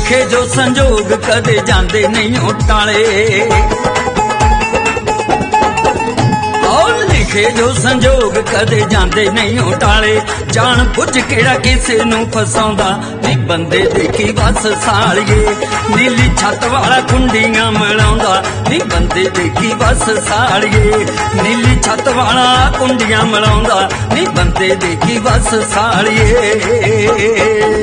लिखे जो संजोग कदे जांदे नहीं टाले, लिखे जो संजोग कदे जांदे नहीं टाले। जान बुझ केड़ा किसे नू फसाउंदा नी बंदे देखी बस सालिए, नीली छत वाला कुंडियां मिलाउंदा नी बंदे देखी बस सालिए, नीली छत वाला कुंडियां मिलाउंदा नी बंदे देखी बस सालिए।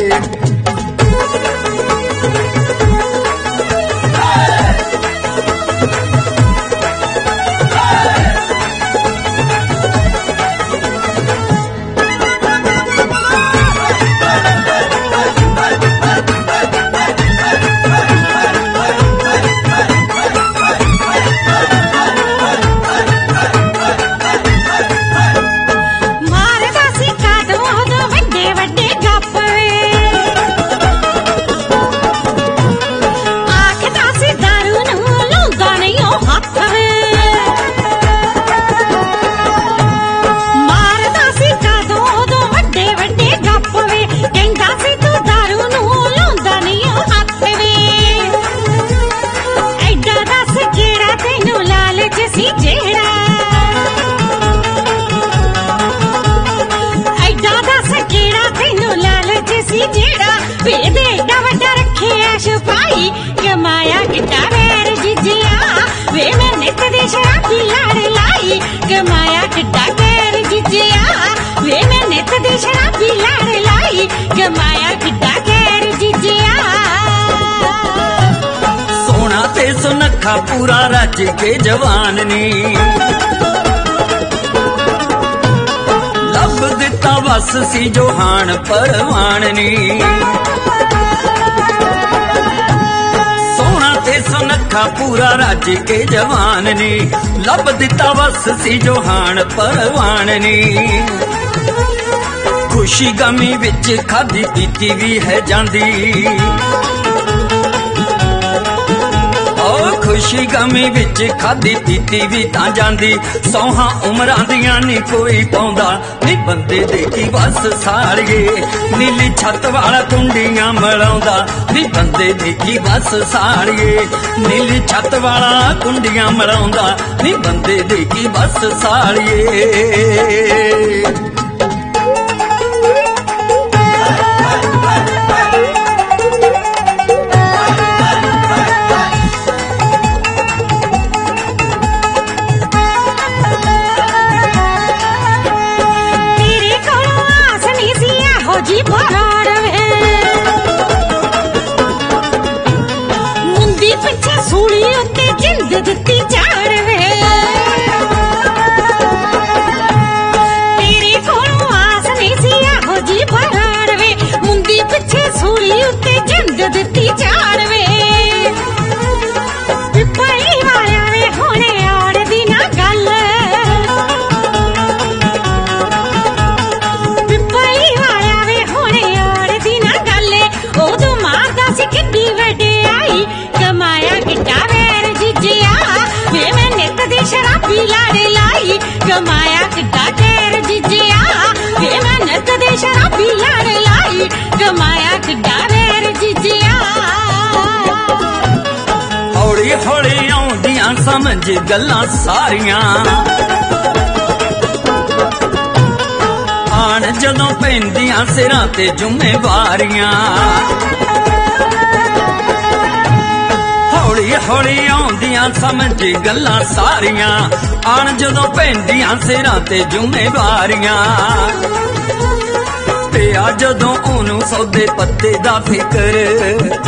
कमाया किड्डा वैर जिजिया वे मैं नित दी शराबी लाड़ लाई, कमाया किड्डा वैर जिजिया वे मैं नित दी शराबी लाड़ लाई, कमाया किड्डा वैर जिजिया। सोना ते सुनखा पूरा रज के जवान नी, लब दिता बस सी जो हाण परवान नी, सुनखा पूरा राज के जवान नी, लब दिता बस सी जो हाण परवान नी। खुशी गमी विच खादी पीती भी है जांदी, खुशी गमी विच खादी पीती भी तां जांदी, सौहां उमरां दियां नी कोई पाउंदा नी बंदे देखी बस सालिए, नीली छत वाला कुंडियां मिलाउंदा नी बंदे देखी बस सालिए, नीली छत वाला कुंडियां मिलाउंदा नी बंदे देखी बस सालिए। मुंदी पिछे सूली उत्ते जिंद दिती चाड़ वे, तेरे कोलों आस नहीं सी आहो जी बराड़ वे, मुंदी पिछे सूली उत्ते जिंद दिती चाड़ वे। पिपली वाला वे होने आड़ दी ना गल, पिपली वाला वे होने आड़ दी ना गल, ओदों मारदा सी किड्डी वड्डियाई, कमाया किड्डा वैर जिजिया वे मैं नित दी शराबी लाड़ लाई, कमाया किड्डा वैर जिजिया वे मैं नित दी शराबी लाड़ लाई, कमाया किड्डा वैर जिजिया। हौली हौली आउंदियां समझ गल्लां सारियां, आण जदों पैंदियां सिरां ते जुम्मेवारियां, हौली हौली आउंदियां समझ गल्लां सारियां, आण जदों पैंदियां सिरां ते जुम्मेवारियां, ते आ जदों ओनू सौदे पत्ते दा फिकर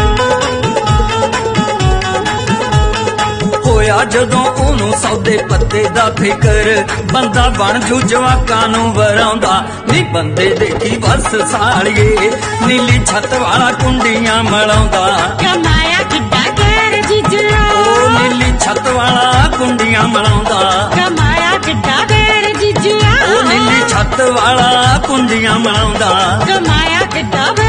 होया, जदों ओनू सौदे पत्ते दा फिकर, बंदा बन जू जवाकां नू वराउंदा नी बंदे देखी बस सालिए, नीली छत वाला कुंडियां मिलाउंदा, कमाया किड्डा वैर जिजिया, नीली छत वाला कुंडियां मिलाउंदा, कमाया किड्डा वैर जिजिया, नीली छत वाला कुंडियां मिलाउंदा, कमाया किड्डा